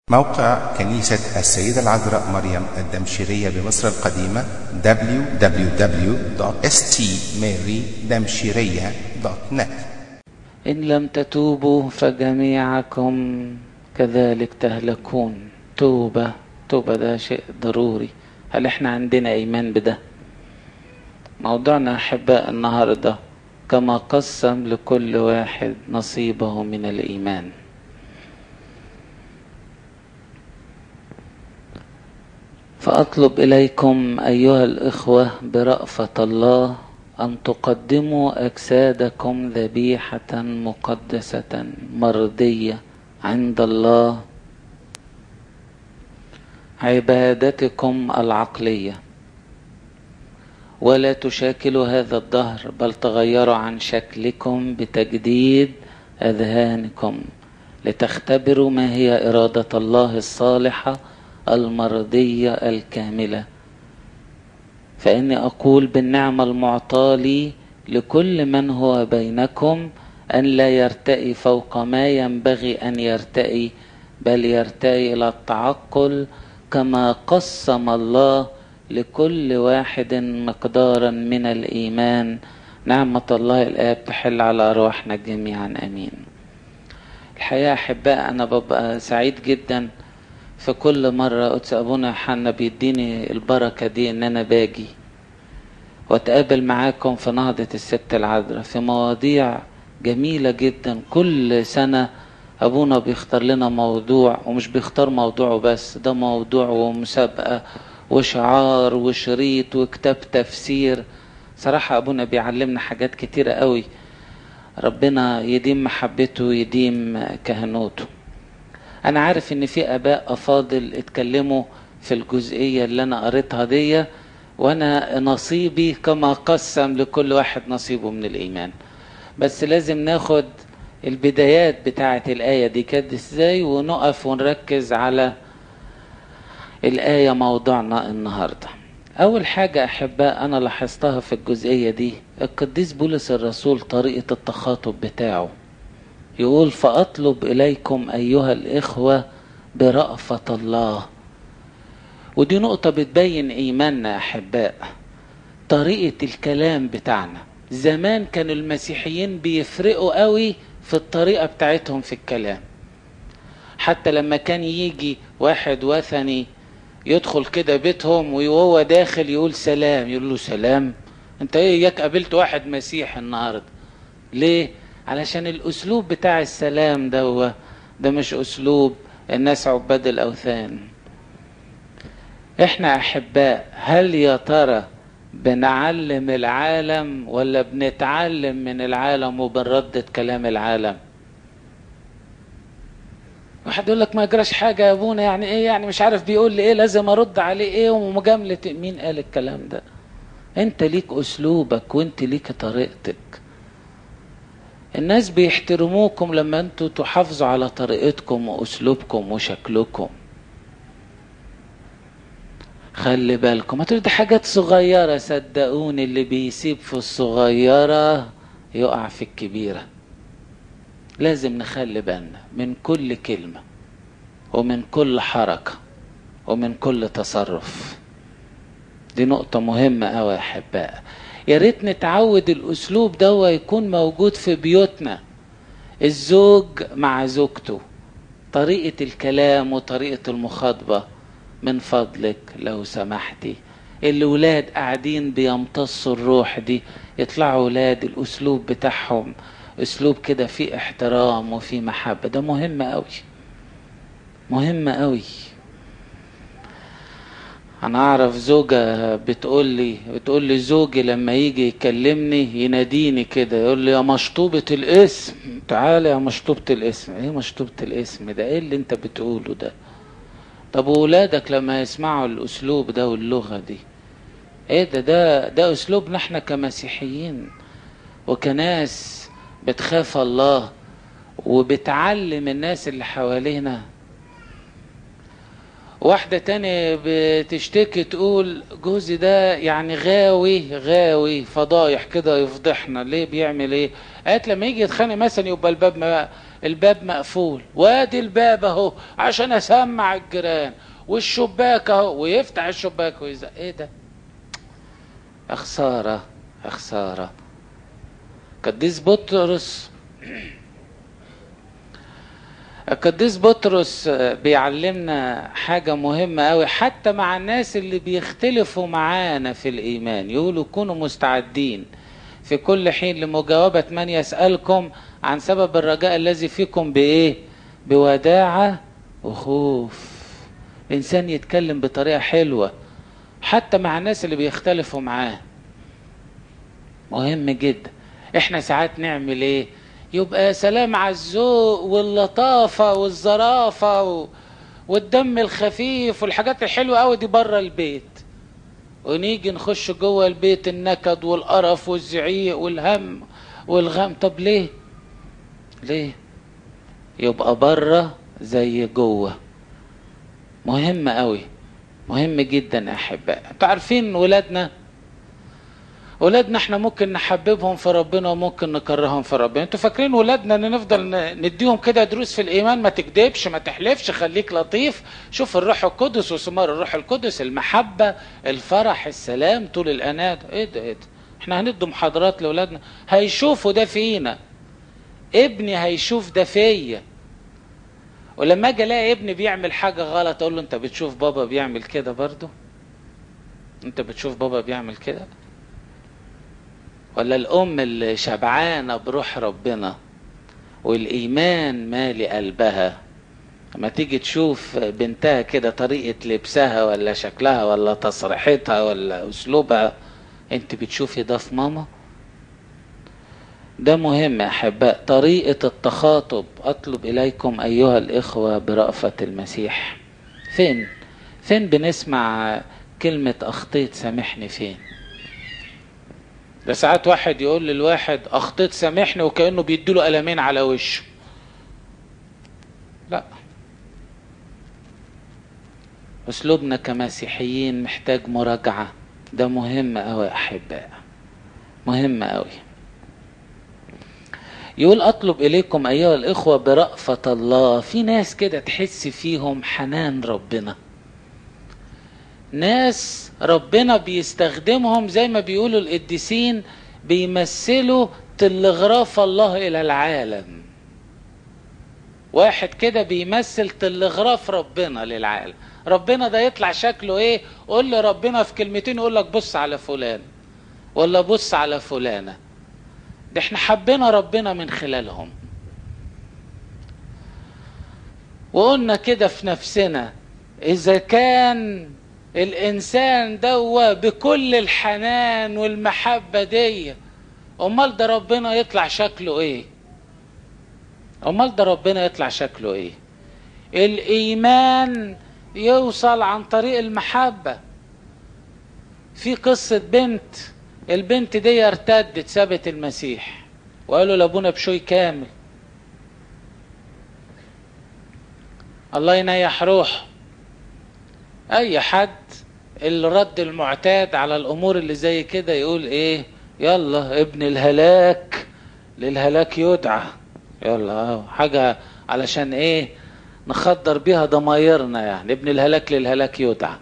موقع كنيسة السيدة العذراء مريم الدمشقية بمصر القديمة www.stmarydamshiriya.net. إن لم تتوبوا فجميعكم كذلك تهلكون. توبة ده شيء ضروري. هل احنا عندنا ايمان بده؟ موضوعنا احباء النهاردة كما قسم لكل واحد نصيبه من الايمان. فأطلب إليكم أيها الإخوة برأفة الله أن تقدموا أجسادكم ذبيحة مقدسة مرضية عند الله، عبادتكم العقلية، ولا تشاكلوا هذا الدهر، بل تغيروا عن شكلكم بتجديد أذهانكم لتختبروا ما هي إرادة الله الصالحة المرضية الكاملة. فإني أقول بالنعمة المعطاة لي لكل من هو بينكم أن لا يرتئي فوق ما ينبغي أن يرتئي، بل يرتئي إلى التعقل كما قسم الله لكل واحد مقدارا من الإيمان. نعمة الله الآب تحل على أرواحنا جميعا، أمين. الحقيقة أحباء أنا ببقى سعيد جدا في كل مرة قدس أبونا يوحنا بيديني البركة دي إن أنا باجي واتقابل معاكم في نهضة الست العذراء في مواضيع جميلة جدا. كل سنة أبونا بيختار لنا موضوع، ومش بيختار موضوعه بس، ده موضوع ومسابقة وشعار وشريط وكتاب تفسير. صراحة أبونا بيعلمنا حاجات كتيرة قوي. ربنا يديم محبته ويديم كهنوته. أنا عارف إن في آباء أفاضل اتكلموا في الجزئية اللي أنا قريتها دي، وأنا نصيبي كما قسم لكل واحد نصيبه من الإيمان. بس لازم ناخد البدايات بتاعة الآية دي كانت إزاي، ونقف ونركز على الآية موضوعنا النهاردة. أول حاجة أحباء أنا لاحظتها في الجزئية دي، القديس بولس الرسول طريقة التخاطب بتاعه يقول فأطلب إليكم أيها الإخوة برأفة الله. ودي نقطة بتبين إيماننا أحباء، طريقة الكلام بتاعنا. زمان كانوا المسيحيين بيفرقوا قوي في الطريقة بتاعتهم في الكلام. حتى لما كان يجي واحد وثني يدخل كده بيتهم وهو داخل يقول سلام، يقول له سلام؟ انت ايه ياك قابلت واحد مسيحي النهاردة؟ ليه؟ علشان الأسلوب بتاع السلام ده مش أسلوب الناس عباد الأوثان. احنا أحباء هل يا ترى بنعلم العالم ولا بنتعلم من العالم وبنردد كلام العالم؟ واحد يقول لك ما يجراش حاجة يا ابونا، يعني ايه يعني مش عارف بيقول لي ايه لازم ارد عليه ايه ومجاملة. مين قال الكلام ده؟ انت ليك أسلوبك وانت ليك طريقتك. الناس بيحترموكم لما انتوا تحافظوا على طريقتكم واسلوبكم وشكلكم. خلي بالكم، هتقولوا دي حاجات صغيرة، صدقوني اللي بيسيب في الصغيرة يقع في الكبيرة. لازم نخلي بالنا من كل كلمة ومن كل حركة ومن كل تصرف. دي نقطة مهمة أوي يا أحباء. يا ريت نتعود الأسلوب ده يكون موجود في بيوتنا. الزوج مع زوجته، طريقة الكلام وطريقة المخاطبة. من فضلك لو سمحتي، الولاد قاعدين بيمتصوا الروح دي، يطلعوا ولاد الأسلوب بتاعهم أسلوب كده فيه احترام وفيه محبة. ده مهم قوي، مهم قوي. انا اعرف زوجة بتقول لي زوجي لما يجي يكلمني يناديني كده، يقول لي يا مشطوبة الاسم، تعالى يا مشطوبة الاسم. ايه مشطوبة الاسم ده؟ ايه اللي انت بتقوله ده؟ طب وولادك لما يسمعوا الاسلوب ده واللغة دي، ايه ده اسلوبنا احنا كمسيحيين وكناس بتخاف الله وبتعلم الناس اللي حوالينا. واحدة تانية بتشتكي تقول جوزي ده يعني غاوي فضايح كده يفضحنا. ليه بيعمل ايه؟ قالت لما يجي يتخانق مثلا يبقى الباب الباب مقفول، وادي الباب اهو عشان اسمع الجيران، والشباك اهو، ويفتح الشباك ويزق. ايه ده؟ خسارة خسارة. القديس بطرس بيعلمنا حاجة مهمة قوي حتى مع الناس اللي بيختلفوا معانا في الإيمان. يقولوا كونوا مستعدين في كل حين لمجاوبة من يسألكم عن سبب الرجاء الذي فيكم بإيه؟ بوداعة وخوف. الإنسان يتكلم بطريقة حلوة حتى مع الناس اللي بيختلفوا معاه، مهم جدا. احنا ساعات نعمل ايه؟ يبقى سلام على الذوق واللطافة والظرافة والدم الخفيف والحاجات الحلوة قوي دي بره البيت، ونيجي نخش جوه البيت النكد والقرف والزعيق والهم والغم. طب ليه؟ يبقى بره زي جوه. مهم قوي، مهم جدا يا احباء. انتوا عارفين ولادنا احنا ممكن نحببهم في ربنا وممكن نكرههم في ربنا. انتوا فاكرين ولادنا ان نفضل نديهم كده دروس في الايمان؟ ما تكذبش، ما تحلفش، خليك لطيف، شوف الروح القدس وثمار الروح القدس: المحبة، الفرح، السلام، طول الانات. ايه ده؟ احنا هندي محاضرات لاولادنا، هيشوفوا ده فينا. ابني هيشوف ده فيا، ولما اجي الاقي ابني بيعمل حاجة غلط اقول له: انت بتشوف بابا بيعمل كده برضو؟ انت بتشوف بابا بيعمل كده؟ ولا الام اللي شبعانة بروح ربنا والايمان مالي قلبها، لما تيجي تشوف بنتها كده طريقة لبسها ولا شكلها ولا تصريحتها ولا اسلوبها، انت بتشوفي ده في ماما؟ ده مهم يا احباء. طريقة التخاطب: اطلب اليكم ايها الاخوة برأفة المسيح. فين بنسمع كلمة اخطيت سامحني؟ فين؟ ده ساعات واحد يقول للواحد اخطيت سامحني وكأنه بيديله قلمين على وشه. لا، اسلوبنا كمسيحيين محتاج مراجعة. ده مهم قوي يا احباء، مهم قوي. يقول اطلب اليكم ايها الاخوة برأفة الله. في ناس كده تحس فيهم حنان ربنا، ناس ربنا بيستخدمهم زي ما بيقولوا القديسين بيمثلوا تلغراف الله الى العالم. واحد كده بيمثل تلغراف ربنا للعالم. ربنا ده يطلع شكله ايه؟ قول لي ربنا في كلمتين يقول لك بص على فلان ولا بص على فلانة. ده احنا حبينا ربنا من خلالهم. وقلنا كده في نفسنا: اذا كان الانسان دوا بكل الحنان والمحبة دي، امال ده ربنا يطلع شكله ايه؟ الايمان يوصل عن طريق المحبة. في قصة بنت، البنت دي ارتدت سابت المسيح، وقالوا لابونا بشوي كامل الله ينيح روح. اي حد اللي رد المعتاد على الامور اللي زي كده يقول ايه؟ يلا ابن الهلاك للهلاك يدعى. يلا حاجة علشان ايه؟ نخدر بيها ضمايرنا، يعني ابن الهلاك للهلاك يدعى.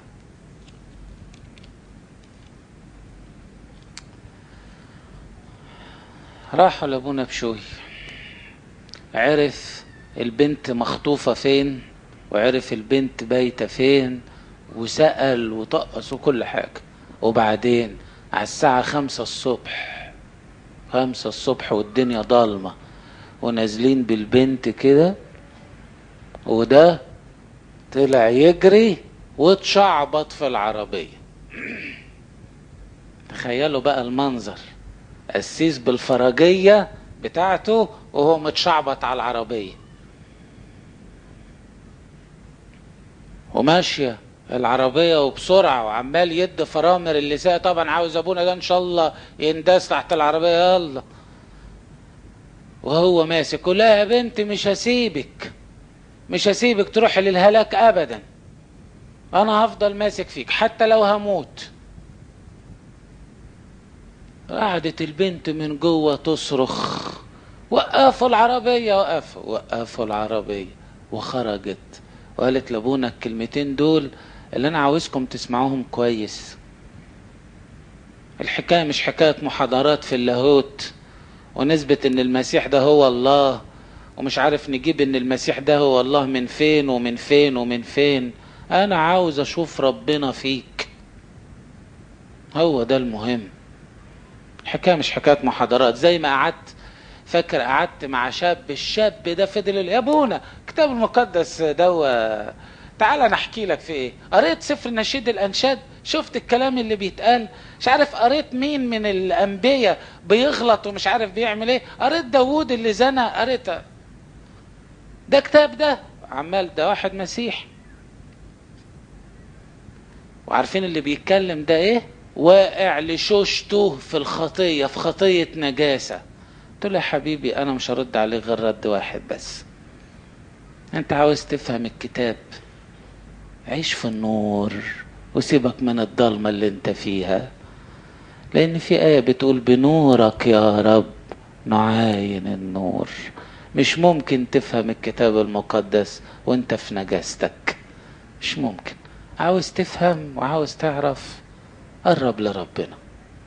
راحوا لابونا بشوي، عرف البنت مخطوفة فين وعرف البنت بايتة فين وسأل وطقس وكل حاجة. وبعدين على الساعة 5 الصبح والدنيا ضالمة ونازلين بالبنت كده، وده طلع يجري واتشعبط في العربية. تخيلوا بقى المنظر، قسيس بالفرجية بتاعته وهو متشعبط على العربية وماشية العربية وبسرعة وعمال يد فرامر اللي ساق. طبعا عاوز ابونا ده ان شاء الله ينداس تحت العربية، يلا. وهو ماسك: لا يا بنت مش هسيبك تروح للهلاك ابدا، انا هفضل ماسك فيك حتى لو هموت. قعدت البنت من جوه تصرخ وقفوا العربية، وقفوا العربية، وخرجت وقالت لابونا الكلمتين دول اللي انا عاوزكم تسمعوهم كويس. الحكاية مش حكاية محاضرات في اللاهوت ونثبت ان المسيح ده هو الله، ومش عارف نجيب ان المسيح ده هو الله من فين ومن فين ومن فين. انا عاوز اشوف ربنا فيك، هو ده المهم. الحكاية مش حكاية محاضرات. زي ما قعدت مع شاب، الشاب ده فضل يا ابونا كتاب المقدس ده تعالى نحكي لك في ايه. قريت سفر نشيد الانشاد، شفت الكلام اللي بيتقال، مش عارف قريت مين من الانبياء بيغلط ومش عارف بيعمل ايه، قريت داوود اللي زنى، قريت ده كتاب ده عمال ده واحد مسيح. وعارفين اللي بيتكلم ده ايه؟ واقع لشوشته في الخطية، في خطية نجاسة. قلت له يا حبيبي انا مش هرد عليك غير رد واحد بس. انت عاوز تفهم الكتاب، عيش في النور وسيبك من الضلمة اللي انت فيها. لان في آية بتقول بنورك يا رب نعاين النور. مش ممكن تفهم الكتاب المقدس وانت في نجاستك، مش ممكن. عاوز تفهم وعاوز تعرف، قرب لربنا.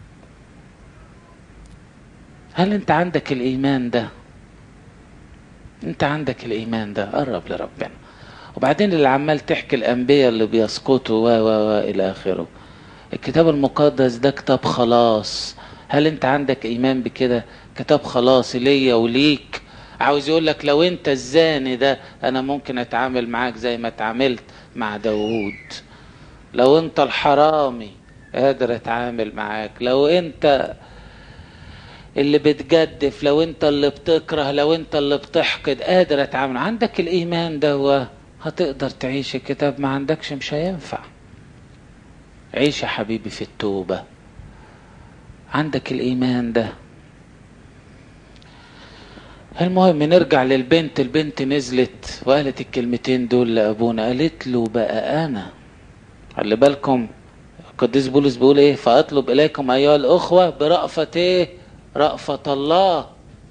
هل انت عندك الايمان ده؟ انت عندك الايمان ده؟ قرب لربنا. وبعدين اللي عمال تحكي الانبياء اللي بيسقطوا و الى اخره، الكتاب المقدس ده كتاب خلاص. هل انت عندك ايمان بكده؟ كتاب خلاص ليا وليك. عاوز يقولك لو انت الزاني ده انا ممكن اتعامل معاك زي ما اتعاملت مع داوود. لو انت الحرامي قادر اتعامل معاك. لو انت اللي بتجدف، لو انت اللي بتكره، لو انت اللي بتحقد، قادر اتعامل. عندك الايمان ده هتقدر تعيش الكتاب. ما عندكش مش هينفع. عيش يا حبيبي في التوبة. عندك الايمان ده. المهم نرجع للبنت. البنت نزلت وقالت الكلمتين دول لابونا، قالت له بقى انا، خلي بالكم القديس بولس بيقول ايه؟ فاطلب اليكم ايها الاخوة برأفة ايه؟ رأفة الله،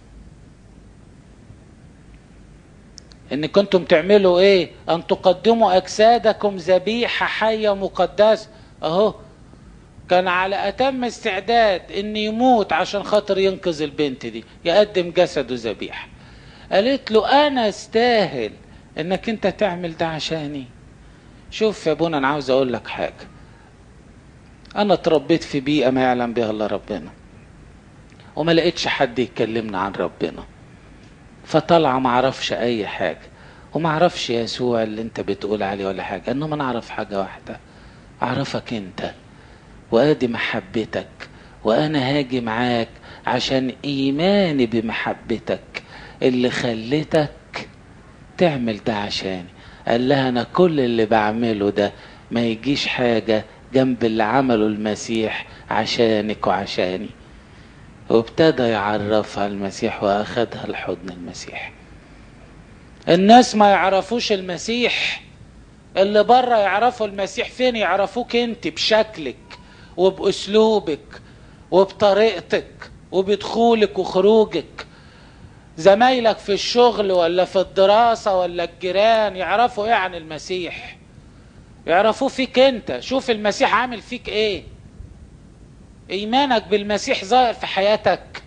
ان كنتم تعملوا ايه؟ ان تقدموا اجسادكم ذبيحة حية مقدسة. اهو كان على اتم استعداد ان يموت عشان خاطر ينقذ البنت دي، يقدم جسده ذبيحة. قالت له انا استاهل انك انت تعمل ده عشاني؟ شوف يا ابونا انا عاوز اقول لك حاجة. انا اتربيت في بيئة ما يعلم بها الا ربنا، وما لقيتش حد يكلمنا عن ربنا، فطلع ما اعرفش اي حاجة، وما اعرفش يسوع اللي انت بتقول عليه ولا حاجة. انما انا اعرف حاجة واحدة، اعرفك انت وادي محبتك، وانا هاجي معاك عشان ايماني بمحبتك اللي خلتك تعمل ده عشاني. قال لها انا كل اللي بعمله ده ما يجيش حاجة جنب اللي عمله المسيح عشانك وعشاني. وابتدى يعرفها المسيح واخدها لحضن المسيح. الناس ما يعرفوش المسيح، اللي بره يعرفوا المسيح. فين يعرفوك انت؟ بشكلك وباسلوبك وبطريقتك وبدخولك وخروجك. زمايلك في الشغل ولا في الدراسة ولا الجيران يعرفوا ايه عن المسيح؟ يعرفوه فيك انت. شوف المسيح عامل فيك ايه، ايمانك بالمسيح ظاهر في حياتك.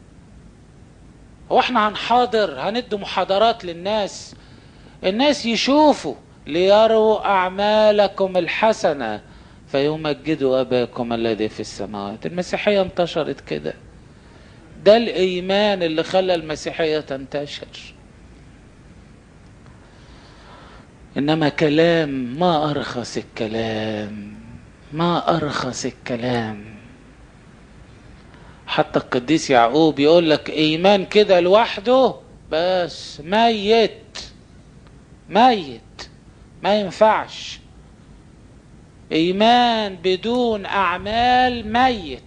هو احنا هندي محاضرات للناس؟ الناس يشوفوا ليروا اعمالكم الحسنة فيمجدوا اباكم الذي في السماوات. المسيحية انتشرت كده. ده الايمان اللي خلى المسيحية تنتشر. انما كلام، ما ارخص الكلام، ما ارخص الكلام. حتى القديس يعقوب يقول لك ايمان كده لوحده بس ميت، ميت، ما ينفعش. ايمان بدون اعمال ميت.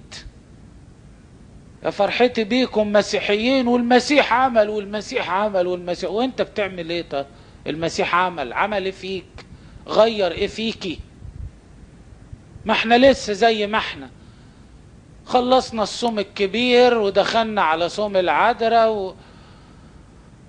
يا فرحتي بيكم مسيحيين والمسيح عمل والمسيح عمل والمسيح، وانت بتعمل ايه؟ طيب المسيح عمل ايه فيك؟ غير ايه فيكي؟ ما احنا لسه زي ما احنا. خلصنا الصوم الكبير ودخلنا على صوم العذراء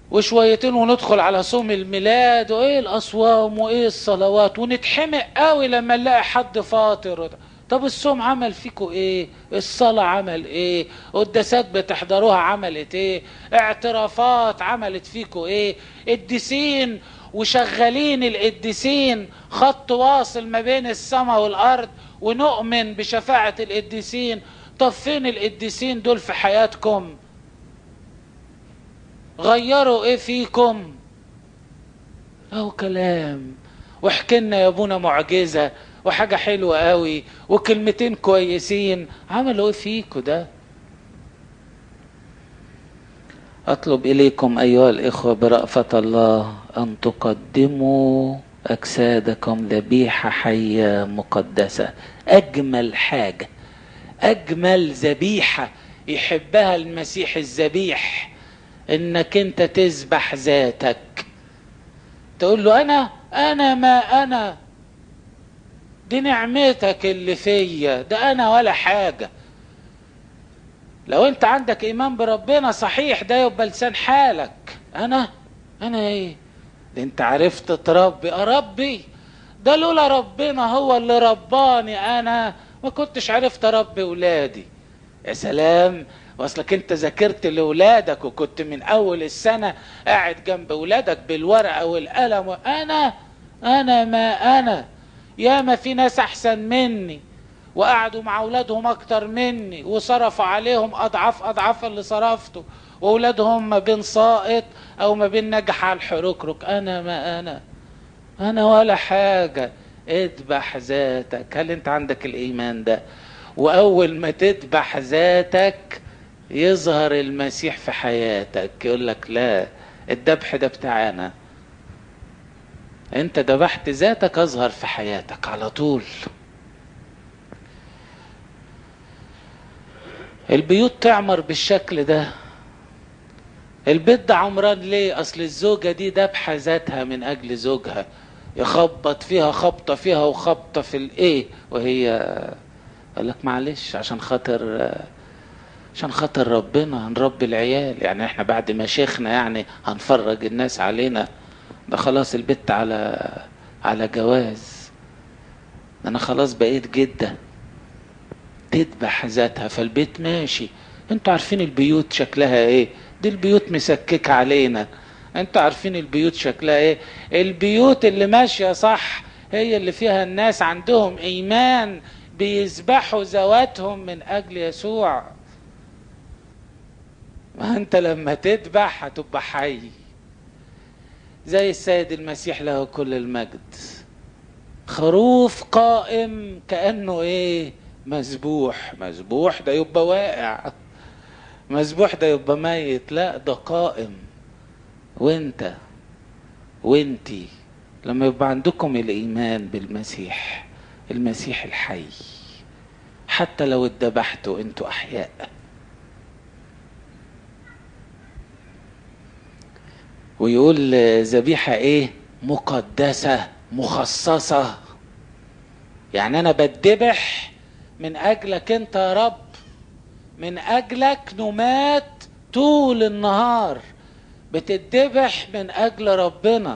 وشويتين وندخل على صوم الميلاد وايه الاصوام وايه الصلوات، ونتحمق قوي لما نلاقي حد فاطر. طب الصوم عمل فيكوا ايه؟ الصلاة عمل ايه؟ قداسات بتحضروها عملت ايه؟ اعترافات عملت فيكوا ايه؟ قديسين وشغالين القديسين خط واصل ما بين السماء والارض، ونؤمن بشفاعة القديسين. طب فين القديسين دول في حياتكم؟ غيروا ايه فيكم؟ اهو كلام، وحكينا يا ابونا معجزة وحاجة حلوة قوي وكلمتين كويسين، عملوا ايه فيكم ده؟ اطلب اليكم ايها الاخوة برأفة الله ان تقدموا اجسادكم ذبيحة حية مقدسة. اجمل حاجة، اجمل ذبيحة يحبها المسيح الذبيح، انك انت تذبح ذاتك، تقول له انا ما انا، دي نعمتك اللي فيا، ده انا ولا حاجة. لو انت عندك ايمان بربنا صحيح ده يبقى لسان حالك، انا ايه ده؟ انت عرفت تربي، اربي ده لولا ربنا هو اللي رباني انا ما كنتش عرفت اربي ولادي. يا سلام، واصلك انت ذاكرت لولادك وكنت من اول السنة قاعد جنب ولادك بالورقة والقلم، انا ما انا. يا ما في ناس احسن مني وقعدوا مع اولادهم اكتر مني وصرفوا عليهم اضعاف اللي صرفته، واولادهم ما بين ساقط او ما بين نجح على الحركرك. انا ما انا ولا حاجة. اذبح ذاتك. هل انت عندك الايمان ده؟ واول ما تذبح ذاتك يظهر المسيح في حياتك، يقول لك لا، الذبح ده بتاعنا. انت ذبحت ذاتك، اظهر في حياتك على طول. البيوت تعمر بالشكل ده. البيت ده عمران ليه؟ اصل الزوجة دي ذبحة ذاتها من اجل زوجها، يخبط فيها خبطة فيها وخبطة في الايه، وهي قال لك معلش عشان خاطر ربنا هنربي العيال. يعني احنا بعد ما شيخنا يعني هنفرج الناس علينا؟ ده خلاص البت على جواز، انا خلاص بقيت جدة. تذبح ذاتها فالبيت ماشي. انتوا عارفين البيوت شكلها ايه؟ دي البيوت مسكك علينا. انتوا عارفين البيوت شكلها ايه؟ البيوت اللي ماشية صح هي اللي فيها الناس عندهم ايمان، بيذبحوا ذواتهم من اجل يسوع. ما انت لما تذبح هتبقى حي زي السيد المسيح له كل المجد. خروف قائم كأنه ايه؟ مذبوح ده يبقى واقع، مذبوح ده يبقى ميت. لا، ده قائم. وانتي لما يبقى عندكم الايمان بالمسيح، المسيح الحي، حتى لو اتذبحتوا انتوا احياء. ويقول ذبيحة ايه؟ مقدسة مخصصة. يعني انا بتذبح من اجلك انت يا رب، من اجلك نمات طول النهار، بتتذبح من اجل ربنا.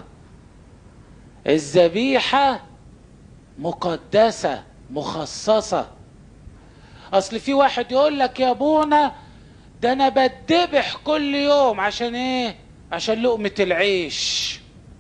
الذبيحة مقدسة مخصصة. اصل في واحد يقول لك يا ابونا ده انا بتذبح كل يوم عشان ايه؟ عشان لقمة العيش.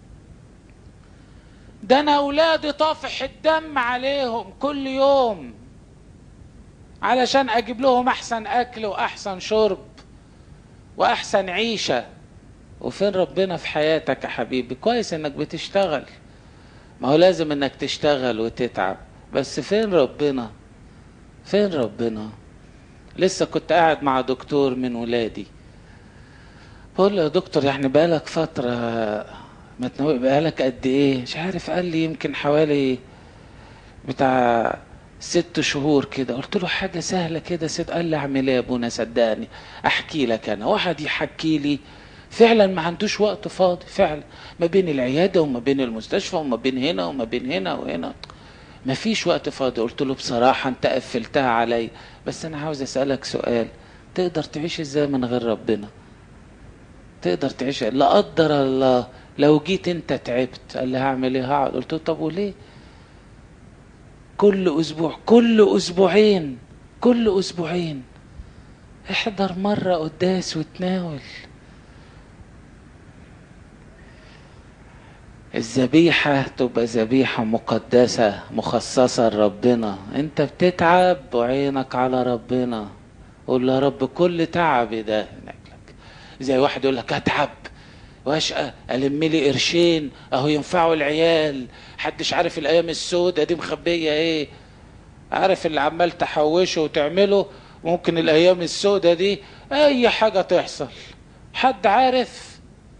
ده انا اولادي طافح الدم عليهم كل يوم علشان اجيب لهم احسن اكل واحسن شرب واحسن عيشة. وفين ربنا في حياتك يا حبيبي؟ كويس انك بتشتغل، ما هو لازم انك تشتغل وتتعب، بس فين ربنا؟ فين ربنا؟ لسه كنت قاعد مع دكتور من ولادي، بقول له يا دكتور يعني بقالك فترة ما تنوي، بقالك قد ايه؟ مش عارف، قال لي يمكن حوالي بتاع 6 شهور كده. قلت له حاجة سهلة كده قال لي اعمل ايه يا ابونا؟ صدقني احكي لك انا. واحد يحكي لي فعلا ما عندوش وقت فاضي، فعلا ما بين العيادة وما بين المستشفى وما بين هنا وما بين هنا وهنا، ما فيش وقت فاضي. قلت له بصراحة انت قفلتها علي، بس انا عاوز اسألك سؤال، تقدر تعيش ازاي من غير ربنا؟ تقدر تعيش. لا قدر الله لو جيت انت تعبت، قال لي هعمل ايه؟ هقعد. قلت له طب وليه؟ كل اسبوع، كل اسبوعين، كل اسبوعين احضر مرة قداس وتناول. الذبيحة تبقى ذبيحة مقدسة مخصصة لربنا. انت بتتعب وعينك على ربنا، قول له يا رب كل تعبي ده لك. زي واحد يقول لك اتعب واشقى الم لي قرشين اهو ينفعوا العيال، محدش عارف الايام السودة دي مخبية ايه. عارف اللي عمال تحوشه وتعمله، ممكن الايام السودة دي اي حاجة تحصل. حد عارف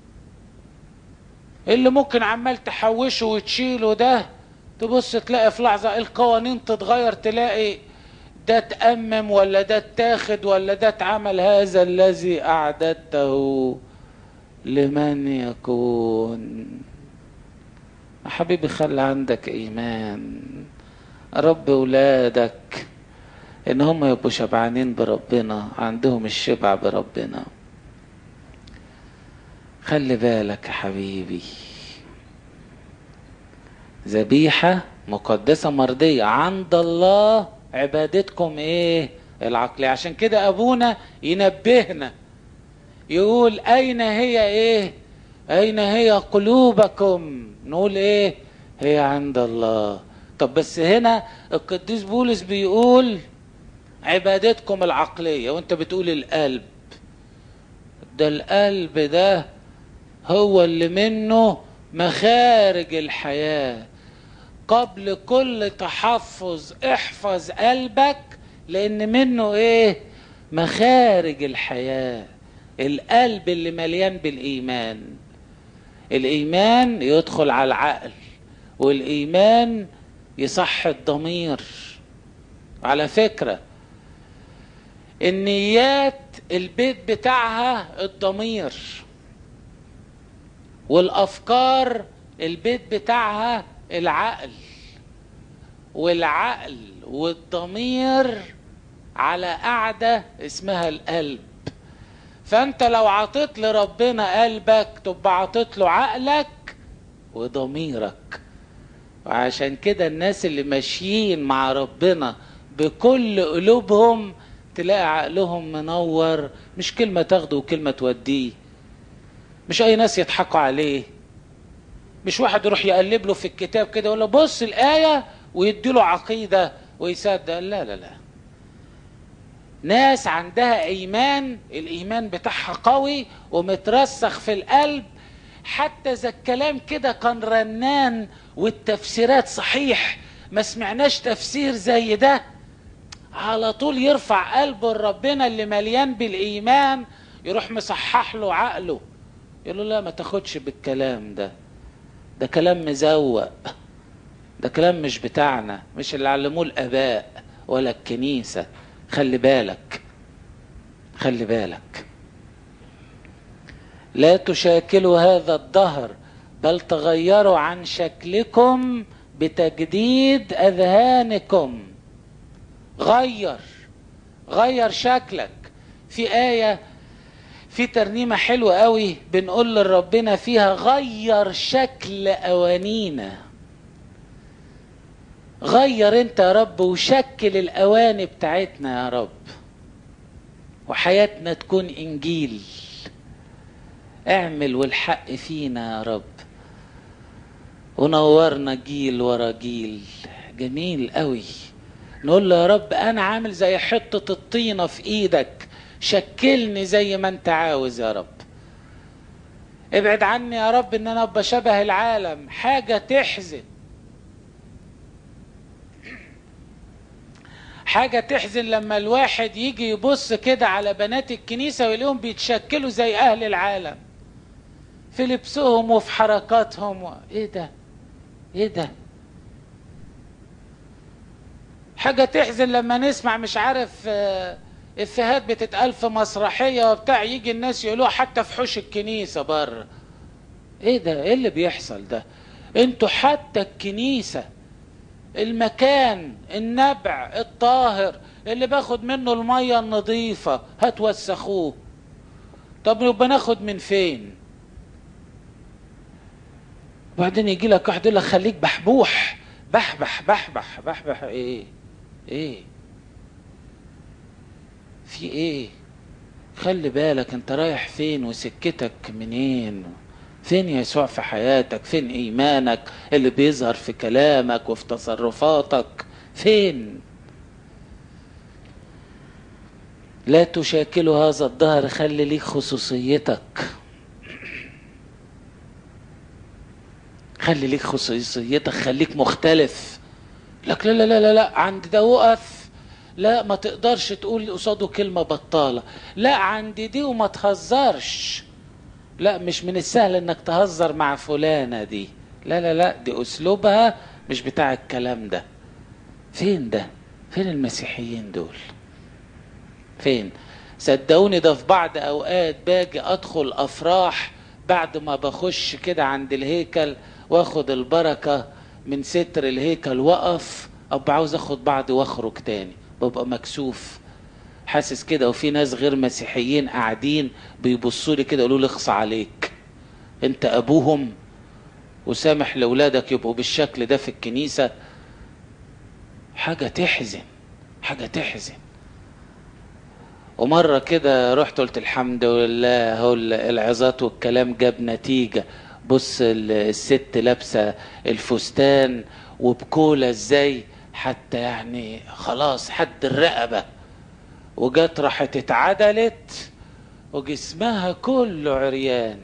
اللي ممكن عمال تحوشه وتشيله ده، تبص تلاقي في لحظة القوانين تتغير، تلاقي ده تأمم ولا ده اتاخد ولا ده اتعمل. هذا الذي أعددته لمن يكون. حبيبي خلي عندك إيمان، رب ولادك إن هم يبقوا شبعانين بربنا، عندهم الشبع بربنا. خلي بالك يا حبيبي، ذبيحة مقدسة مرضية عند الله عبادتكم ايه؟ العقلية. عشان كده ابونا ينبهنا يقول اين هي ايه؟ اين هي قلوبكم؟ نقول ايه؟ هي عند الله. طب بس هنا القديس بولس بيقول عبادتكم العقلية، وانت بتقول القلب. ده القلب ده هو اللي منه مخارج الحياة. قبل كل تحفظ احفظ قلبك، لان منه ايه؟ مخارج الحياة. القلب اللي مليان بالايمان. الايمان يدخل على العقل، والايمان يصح الضمير. على فكرة النيات البيت بتاعها الضمير، والافكار البيت بتاعها العقل، والعقل والضمير على قاعدة اسمها القلب. فانت لو عطيت لربنا قلبك تبقى عطيت له عقلك وضميرك. وعشان كده الناس اللي ماشيين مع ربنا بكل قلوبهم تلاقي عقلهم منور، مش كلمة تاخده وكلمة توديه، مش اي ناس يضحكوا عليه، مش واحد يروح يقلب له في الكتاب كده يقول له بص الآية ويديله عقيدة ويصدق. لا لا لا، ناس عندها ايمان، الايمان بتاعها قوي ومترسخ في القلب. حتى اذا الكلام كده كان رنان والتفسيرات صحيح، ما سمعناش تفسير زي ده، على طول يرفع قلبه لربنا اللي مليان بالايمان، يروح مصحح له عقله يقول له لا ما تاخدش بالكلام ده، ده كلام مزوق، ده كلام مش بتاعنا، مش اللي علموه الاباء ولا الكنيسة. خلي بالك، خلي بالك، لا تشاكلوا هذا الدهر بل تغيروا عن شكلكم بتجديد اذهانكم. غير شكلك. في آية في ترنيمة حلوة قوي بنقول لربنا فيها غير شكل أوانينا. غير انت يا رب وشكل الأواني بتاعتنا يا رب، وحياتنا تكون إنجيل. اعمل والحق فينا يا رب، ونورنا جيل ورا جيل. جميل قوي نقول له يا رب انا عامل زي حتة الطينة في ايدك، شكلني زي ما انت عاوز يا رب. ابعد عني يا رب ان انا ابقى شبه العالم. حاجة تحزن، حاجة تحزن لما الواحد يجي يبص كده على بنات الكنيسة ويلاقيهم بيتشكلوا زي اهل العالم في لبسهم وفي حركاتهم. ايه ده؟ ايه ده؟ حاجة تحزن لما نسمع مش عارف افيهات بتتقال في مسرحية وبتاع، يجي الناس يقولوها حتى في حوش الكنيسة بره. ايه ده؟ ايه اللي بيحصل ده؟ انتوا حتى الكنيسة المكان النبع الطاهر اللي باخد منه المية النظيفة هتوسخوه. طب يبقى ناخد من فين؟ وبعدين يجي لك واحد يقول لك خليك بحبوح، بحبح بحبح بحبح. ايه في ايه؟ خلي بالك انت رايح فين وسكتك منين. فين يسوع في حياتك؟ فين ايمانك اللي بيظهر في كلامك وفي تصرفاتك؟ فين؟ لا تشاكلوا هذا الدهر، خلي ليك خصوصيتك، خلي ليك خصوصيتك، خليك مختلف. لك لا لا لا لا لا، عند ده وقف، لا ما تقدرش تقول قصاده كلمة بطالة، لا عند دي وما تهزرش، لا مش من السهل انك تهزر مع فلانة دي، لا لا لا، دي اسلوبها مش بتاع الكلام ده. فين ده؟ فين المسيحيين دول؟ فين؟ صدقوني ده في بعض اوقات باجي ادخل افراح بعد ما بخش كده عند الهيكل واخد البركة من ستر الهيكل وقف، ابقى عاوز اخد بعض واخرج تاني، ببقى مكسوف حاسس كده. وفي ناس غير مسيحيين قاعدين بيبصوا لي كده يقولوا لي اخص عليك، انت ابوهم وسامح لاولادك يبقوا بالشكل ده في الكنيسة؟ حاجة تحزن، حاجة تحزن. ومرة كده رحت قلت الحمد لله هو العظات والكلام جاب نتيجة. بص الست لابسة الفستان وبكولة ازاي، حتى يعني خلاص حد الرقبة، وجات راحت اتعدلت وجسمها كله عريان.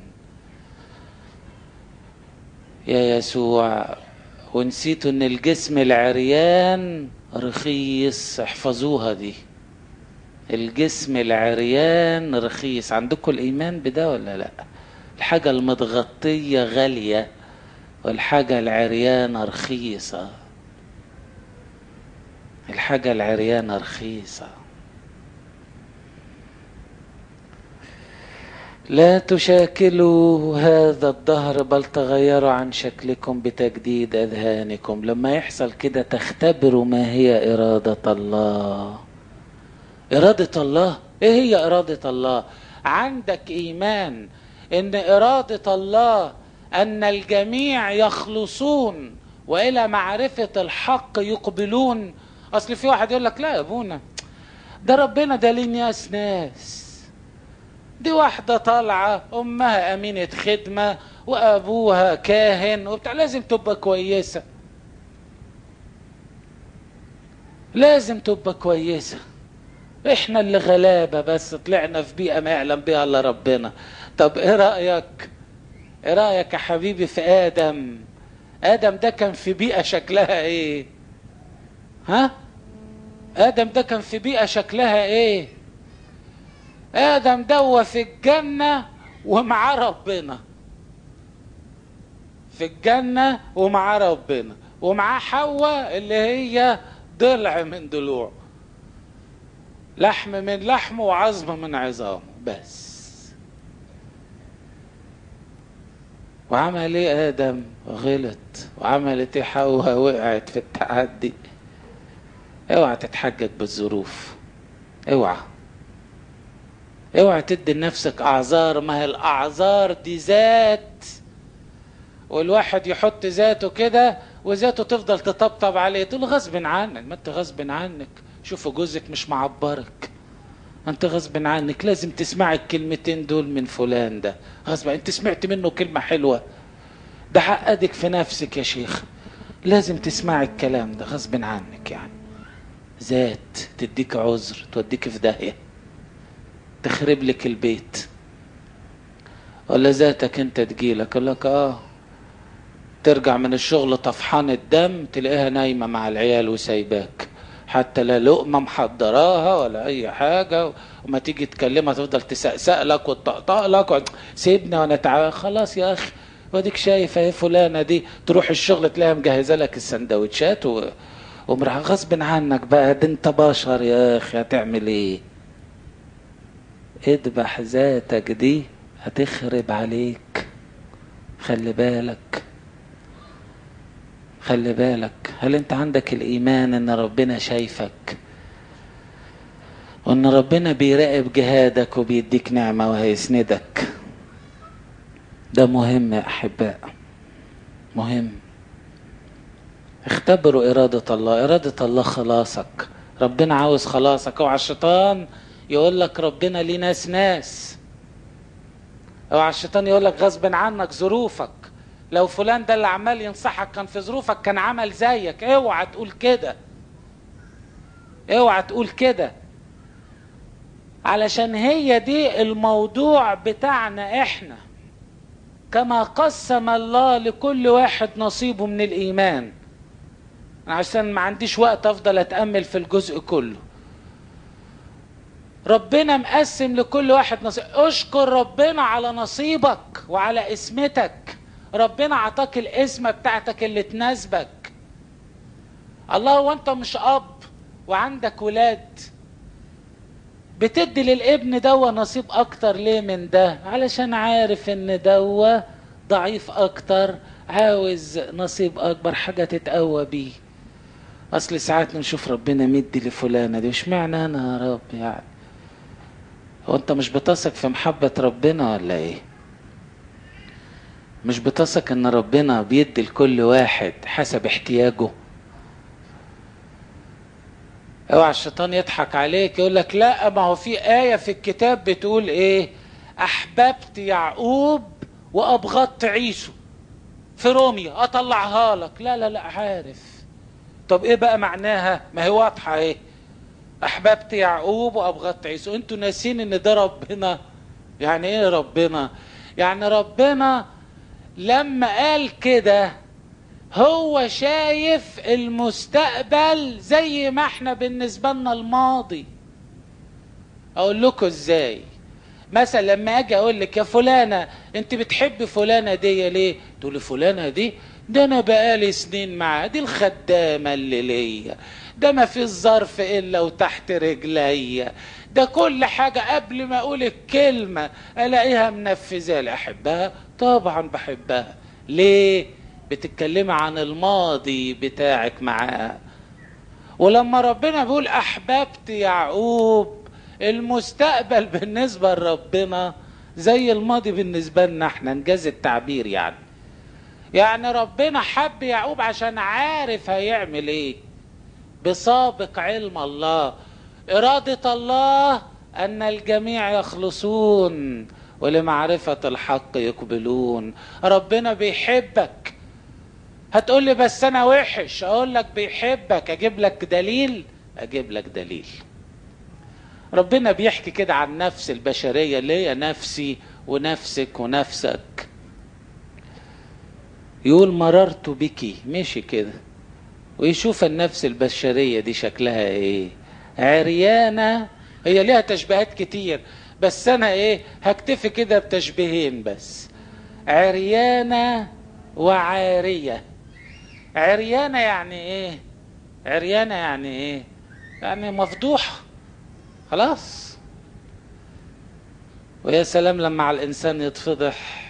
يا يسوع، ونسيتوا ان الجسم العريان رخيص، احفظوها دي، الجسم العريان رخيص. عندكم الايمان بده ولا لا؟ الحاجة المتغطية غالية والحاجة العريانة رخيصة، الحاجة العريانة رخيصة. لا تشاكلوا هذا الدهر بل تغيروا عن شكلكم بتجديد أذهانكم. لما يحصل كده تختبروا ما هي إرادة الله. إرادة الله إيه هي إرادة الله؟ عندك إيمان إن إرادة الله أن الجميع يخلصون وإلى معرفة الحق يقبلون؟ أصل في واحد يقول لك لا يا أبونا، ده ربنا ده ليه ناس، دي واحدة طالعة أمها أمينة خدمة وأبوها كاهن وبتاع، لازم تبقى كويسة، لازم تبقى كويسة. إحنا اللي غلابة بس طلعنا في بيئة ما يعلم بها إلا ربنا. طب إيه رأيك؟ إيه رأيك يا حبيبي في آدم؟ آدم ده كان في بيئة شكلها إيه؟ ها؟ آدم ده كان في بيئة شكلها إيه؟ آدم دوا في الجنة ومع ربنا، في الجنة ومع ربنا، ومع حواء اللي هي ضلع من ضلوعه، لحم من لحمه وعظم من عظامه بس. وعمل ايه آدم؟ غلط. وعملت ايه حواء؟ وقعت في التعدي. اوعى تتحجج بالظروف، اوعى اوعى تدي لنفسك اعذار. ما هي الاعذار دي ذات، والواحد يحط ذاته كده وذاته تفضل تطبطب عليه، تقول غصب عنك. ما انت غصب عنك، شوفوا جوزك مش معبرك، انت غصب عنك لازم تسمع الكلمتين دول من فلان ده غصب. انت سمعت منه كلمة حلوة، ده حقدك في نفسك يا شيخ، لازم تسمع الكلام ده غصب عنك. يعني ذات تديك عذر توديك في داهية، تخرب لك البيت. ولا ذاتك انت تجيلك يقول لك ترجع من الشغل طفحان الدم تلاقيها نايمة مع العيال وسايباك، حتى لا لقمة محضراها ولا اي حاجة، وما تيجي تكلمها تفضل تسقسق لك وتطقطق لك سيبنا وانا تعال. خلاص يا اخي، وديك شايفة ايه فلانة دي تروح الشغل تلاقيها مجهزة لك السندوتشات ومرح غصب عنك بقى، ده انت بشر يا اخي، هتعمل ايه؟ اذبح ذاتك دي هتخرب عليك. خلي بالك، خلي بالك. هل انت عندك الايمان ان ربنا شايفك؟ وان ربنا بيراقب جهادك وبيديك نعمة وهيسندك. ده مهم يا احباء، مهم. اختبروا إرادة الله. إرادة الله خلاصك، ربنا عاوز خلاصك. اوعى الشيطان يقول لك ربنا ليه ناس. اوعى الشيطان يقول لك غصب عنك ظروفك، لو فلان ده اللي عمال ينصحك كان في ظروفك كان عمل زيك. اوعى تقول كده، اوعى تقول كده، علشان هي دي الموضوع بتاعنا احنا. كما قسم الله لكل واحد نصيبه من الإيمان. عشان ما عنديش وقت افضل اتأمل في الجزء كله. ربنا مقسم لكل واحد نصيب. اشكر ربنا على نصيبك وعلى اسمتك. ربنا عطاك الاسمة بتاعتك اللي تناسبك. الله، وانت مش اب وعندك ولاد بتدي للابن دوا نصيب اكتر ليه من ده؟ علشان عارف ان دوا ضعيف اكتر، عاوز نصيب اكبر، حاجة تتقوى بيه. اصل ساعات نشوف ربنا مدي لفلانة دي، وش معنى انا يا رب يعني؟ هو انت مش بتثق في محبة ربنا ولا ايه؟ مش بتثق ان ربنا بيدي لكل واحد حسب احتياجه؟ اوعى الشيطان يضحك عليك يقول لك لا، ما هو في آية في الكتاب بتقول ايه؟ احببت يعقوب وابغضت عيسو، في روميا اطلعها لك. لا لا لا، عارف. طب ايه بقى معناها؟ ما هي واضحة ايه؟ احببت يعقوب وابغضت عيسو. انتوا ناسين ان ده ربنا. يعني ايه ربنا؟ يعني ربنا لما قال كده هو شايف المستقبل زي ما احنا بالنسبة لنا الماضي. اقول لكم ازاي؟ مثلا لما اجي اقول لك يا فلانة انت بتحب فلانة دي ليه؟ تقول فلانة دي ده انا بقالي سنين معاها، دي الخدامة اللي ليا، ده ما في الظرف الا وتحت رجليا، ده كل حاجة قبل ما اقول الكلمة الاقيها منفذة لي. احبها؟ طبعا بحبها. ليه؟ بتتكلمي عن الماضي بتاعك معاها. ولما ربنا بيقول احببت يعقوب، المستقبل بالنسبة لربنا زي الماضي بالنسبة لنا احنا، انجاز التعبير يعني. يعني ربنا حب يعقوب عشان عارف هيعمل ايه، بسابق علم الله. إرادة الله أن الجميع يخلصون ولمعرفة الحق يقبلون. ربنا بيحبك. هتقول لي بس أنا وحش، أقول لك بيحبك. أجيب لك دليل؟ أجيب لك دليل. ربنا بيحكي كده عن نفس البشرية اللي هي نفسي ونفسك ونفسك. يقول مررت بك، ماشي كده، ويشوف النفس البشرية دي شكلها ايه؟ عريانة. هي ليها تشبيهات كتير بس انا ايه هكتفي كده بتشبيهين بس. عريانة وعارية. عريانة يعني ايه؟ عريانة يعني ايه؟ يعني مفضوحة خلاص. ويا سلام لما على الانسان يتفضح،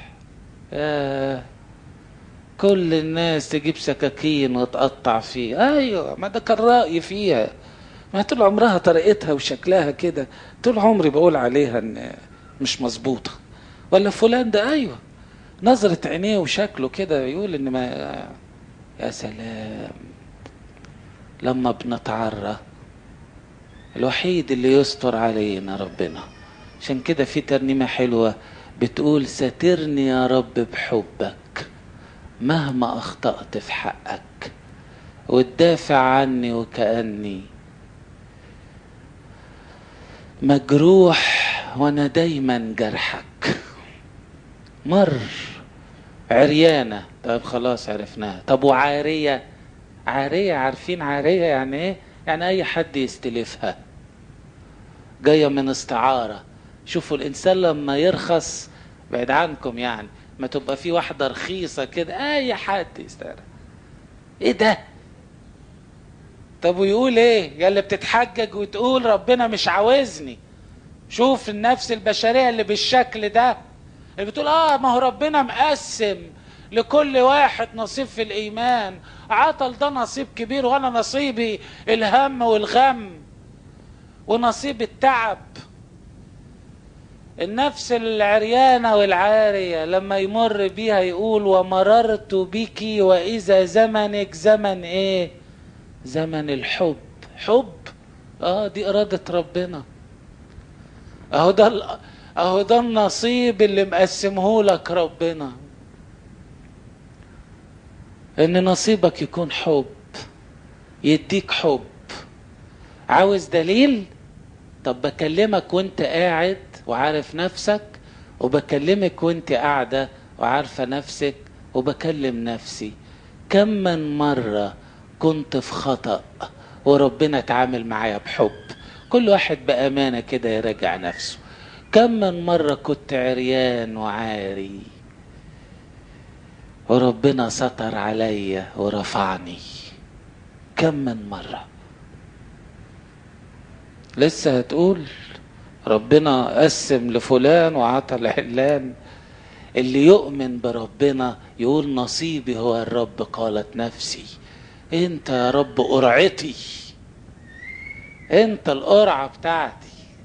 كل الناس تجيب سكاكين وتقطع فيه. ايوه، ما ده كان رأيي فيها، ما طول عمرها طريقتها وشكلها كده، طول عمري بقول عليها ان مش مظبوطه. ولا فلان ده ايوه نظرة عينيه وشكله كده يقول ان ما. يا سلام لما بنتعرى، الوحيد اللي يستر علينا ربنا. عشان كده في ترنيمة حلوة بتقول سترني يا رب بحبك مهما اخطأت في حقك، وتدافع عني وكأني مجروح وانا دايما جرحك. مر. عريانة، طب خلاص عرفناها. طب وعارية؟ عارية، عارفين عارية يعني ايه؟ يعني اي حد يستلفها، جاية من استعارة. شوفوا الانسان لما يرخص، بعد عنكم يعني، ما تبقى في واحدة رخيصة كده اي حد يستعارة. ايه ده؟ طب ويقول ايه؟ يا اللي بتتحجج وتقول ربنا مش عاوزني. شوف النفس البشرية اللي بالشكل ده اللي بتقول ما هو ربنا مقسم لكل واحد نصيب في الايمان، عطل ده نصيب كبير وانا نصيبي الهم والغم. ونصيب التعب. النفس العريانة والعارية لما يمر بيها يقول ومررت بك وإذا زمنك زمن ايه؟ زمن الحب. حب، دي إرادة ربنا. اهو ده النصيب اللي مقسمه لك ربنا، ان نصيبك يكون حب، يديك حب. عاوز دليل؟ طب بكلمك وانت قاعد وعارف نفسك، وبكلمك وانت قاعدة وعارفة نفسك، وبكلم نفسي. كم من مرة كنت في خطأ وربنا اتعامل معايا بحب. كل واحد بأمانة كده يراجع نفسه. كم من مرة كنت عريان وعاري وربنا ستر عليا ورفعني. كم من مرة. لسه هتقول ربنا قسم لفلان وعطى لعلان. اللي يؤمن بربنا يقول نصيبي هو الرب قالت نفسي. انت يا رب قرعتي، انت القرعة بتاعتي،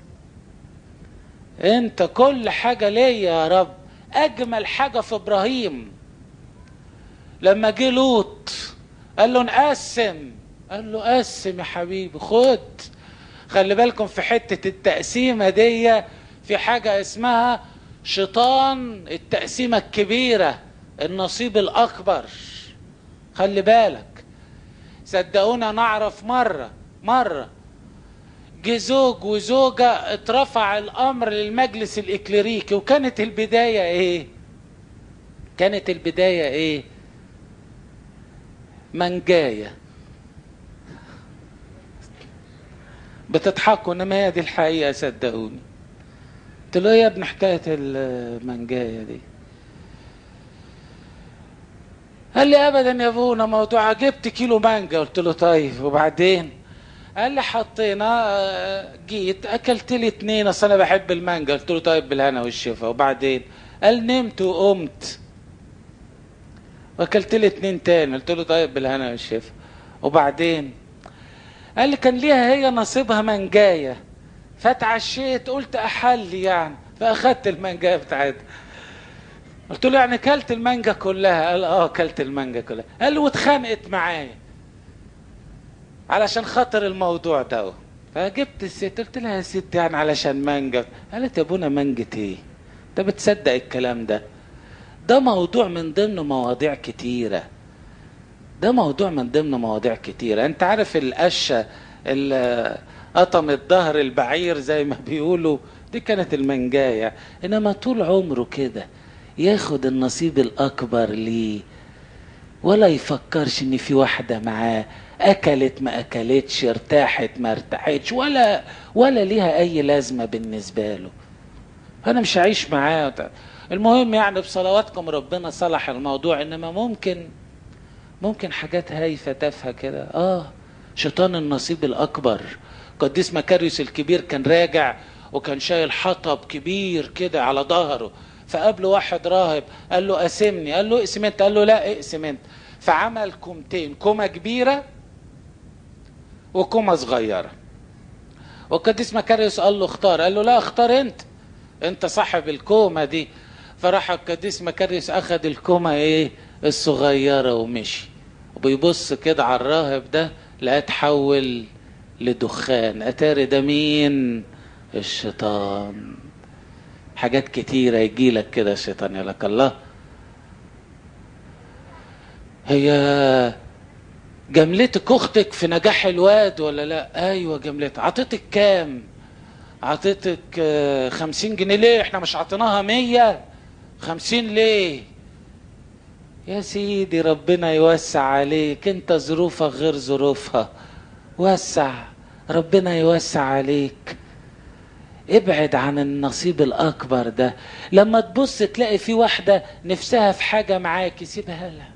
انت كل حاجة ليا يا رب. اجمل حاجة في ابراهيم لما جه لوط قال له نقسم، قال له قسم يا حبيبي، خد. خلي بالكم في حتة التقسيمة دي في حاجة اسمها شيطان التقسيمة الكبيرة، النصيب الأكبر. خلي بالك. صدقونا نعرف مرة جه زوج وزوجة اترفع الأمر للمجلس الإكليريكي، وكانت البداية ايه؟ كانت البداية ايه؟ منجاية. بتضحكوا انما هي دي الحقيقة صدقوني. قلت له يا ابن حكاية المنجاية دي؟ قال لي ابدا يا ابونا موضوع جبت كيلو مانجا. قلت له طيب وبعدين؟ قال لي حطينا، جيت اكلت لي 2، اصل انا بحب المانجا. قلت له طيب بالهنا والشفا. وبعدين؟ قال نمت وقمت واكلت لي 2 تاني. قلت له طيب بالهنا والشفا. وبعدين؟ قال لي كان ليها هي نصيبها منجاية، فتعشيت قلت احلي يعني، فاخدت المانجاية بتاعتها. قلت له يعني كلت المانجا كلها؟ قال كلت المانجا كلها. قال له واتخانقت معايا علشان خاطر الموضوع ده. فجبت الست قلت لها يا ست يعني علشان مانجا؟ قالت يا ابونا مانجة ايه؟ انت بتصدق الكلام ده؟ ده موضوع من ضمن مواضيع كتيرة. ده موضوع من ضمن مواضيع كتيرة. انت عارف القشة اللي قطمت ظهر البعير زي ما بيقولوا، دي كانت المنجاية. انما طول عمره كده ياخد النصيب الاكبر ليه، ولا يفكرش ان في واحدة معاه اكلت ما اكلتش، ارتاحت ما ارتاحتش، ولا ليها اي لازمة بالنسبة له. انا مش هعيش معاه. المهم يعني بصلواتكم ربنا صلح الموضوع. انما ممكن حاجات هايفة تافهة كده. شيطان النصيب الاكبر. قديس مكاريوس الكبير كان راجع وكان شايل حطب كبير كده على ظهره، فقابله واحد راهب قال له قسمني. قال له اقسم انت. قال له لا اقسم انت. فعمل كومتين، كومة كبيرة وكومة صغيرة. والقديس مكاريوس قال له اختار. قال له لا اختار انت صاحب الكومة دي. فراح القديس مكاريوس اخد الكومة الصغيرة ومشي، وبيبص كده على الراهب ده لقى تحول لدخان. اتاري ده مين؟ الشيطان. حاجات كتيرة يجيلك كده الشيطان يقولك الله هي جملتك اختك في نجاح الواد ولا لا؟ ايوه جملتك. عطيتك كام؟ عطيتك 50 جنيه. ليه احنا مش عطيناها 100؟ 50 ليه يا سيدي؟ ربنا يوسع عليك، انت ظروفك غير ظروفها. وسع، ربنا يوسع عليك. ابعد عن النصيب الاكبر ده. لما تبص تلاقي في واحدة نفسها في حاجة معاك، سيبها لها.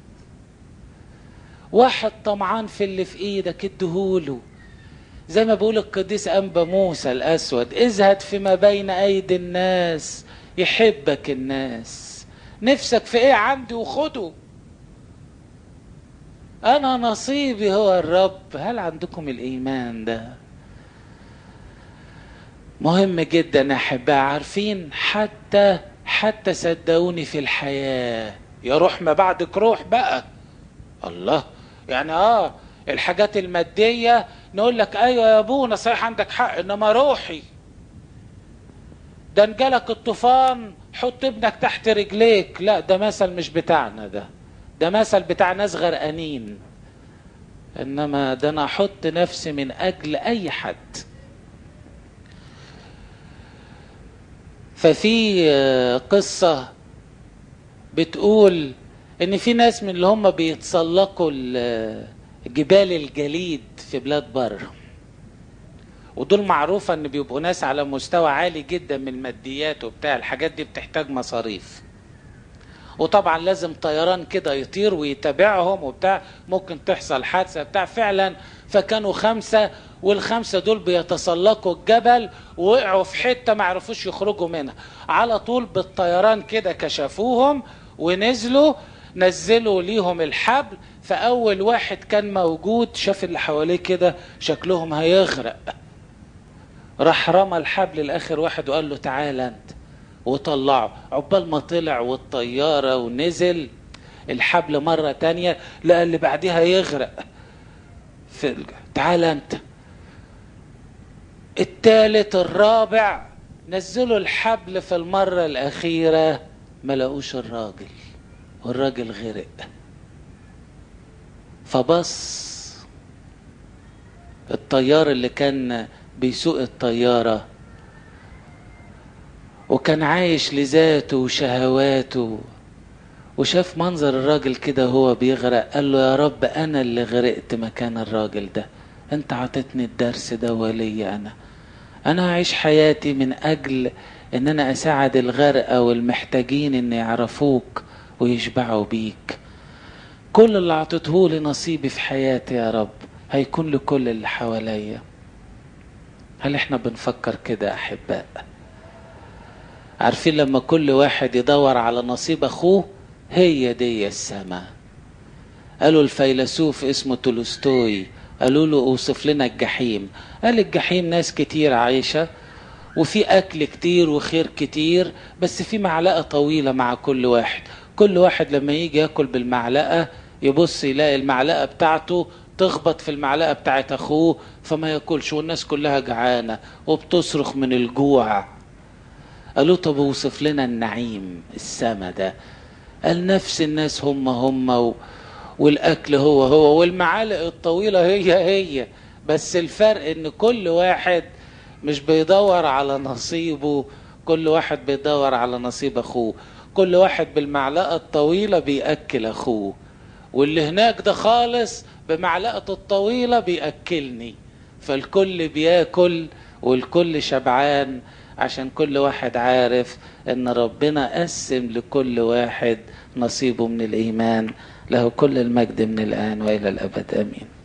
واحد طمعان في اللي في ايدك ادهوله. زي ما بيقول القديس انبا موسى الاسود ازهد فيما بين ايدي الناس يحبك الناس. نفسك في ايه عندي وخده. انا نصيبي هو الرب. هل عندكم الايمان ده؟ مهم جدا يا احبائي. عارفين حتى صدقوني في الحياة يا روح ما بعدك روح بقى. الله، يعني الحاجات المادية نقول لك ايوه يا ابونا صحيح عندك حق، انما روحي ده ان جالك الطوفان حط ابنك تحت رجليك. لا، ده مثل مش بتاعنا، ده مثل بتاع ناس غرقانين. انما ده انا احط نفسي من اجل اي حد. ففي قصة بتقول ان في ناس من اللي هم بيتسلقوا جبال الجليد في بلاد بره، ودول معروفة ان بيبقوا ناس على مستوى عالي جدا من الماديات وبتاع. الحاجات دي بتحتاج مصاريف، وطبعا لازم طيران كده يطير ويتابعهم وبتاع، ممكن تحصل حادثة بتاع فعلا. فكانوا 5، وال5 دول بيتسلقوا الجبل ووقعوا في حتة ما عرفوش يخرجوا منها. على طول بالطيران كده كشفوهم ونزلوا، نزلوا ليهم الحبل. فأول واحد كان موجود شاف اللي حواليه كده شكلهم هيغرق، راح رمى الحبل لآخر واحد وقال له تعالى انت، وطلعه. عقبال ما طلع والطيارة ونزل الحبل مرة تانية لقى اللي بعدها يغرق تعالى انت. التالت الرابع نزلوا الحبل في المرة الأخيرة ما لقوش الراجل، والراجل غرق. فبص الطيار اللي كان بيسوق الطيارة وكان عايش لذاته وشهواته، وشاف منظر الراجل كده هو بيغرق، قال له يا رب انا اللي غرقت مكان الراجل ده، انت عطتني الدرس ده ولي انا هعيش حياتي من اجل ان انا اساعد الغرقى والمحتاجين ان يعرفوك ويشبعوا بيك. كل اللي عطيته لي نصيبي في حياتي يا رب هيكون لكل اللي حواليا. هل احنا بنفكر كده احباء؟ عارفين لما كل واحد يدور على نصيب اخوه، هي دي السماء. قالوا الفيلسوف اسمه تولستوي، قالوا له اوصف لنا الجحيم. قال الجحيم ناس كتير عايشة وفي اكل كتير وخير كتير، بس في معلقة طويلة مع كل واحد. كل واحد لما يجي ياكل بالمعلقة يبص يلاقي المعلقة بتاعته تخبط في المعلقة بتاعت اخوه فما ياكلش، والناس كلها جعانة وبتصرخ من الجوع. قالوا طب وصف لنا النعيم السما ده. قال نفس الناس هم والاكل هو والمعالق الطويلة هي، بس الفرق ان كل واحد مش بيدور على نصيبه، كل واحد بيدور على نصيب اخوه. كل واحد بالمعلقة الطويلة بيأكل اخوه، واللي هناك ده خالص بمعلقة الطويلة بيأكلني. فالكل بياكل والكل شبعان، عشان كل واحد عارف ان ربنا قسم لكل واحد نصيبه من الايمان. له كل المجد من الان والى الابد امين.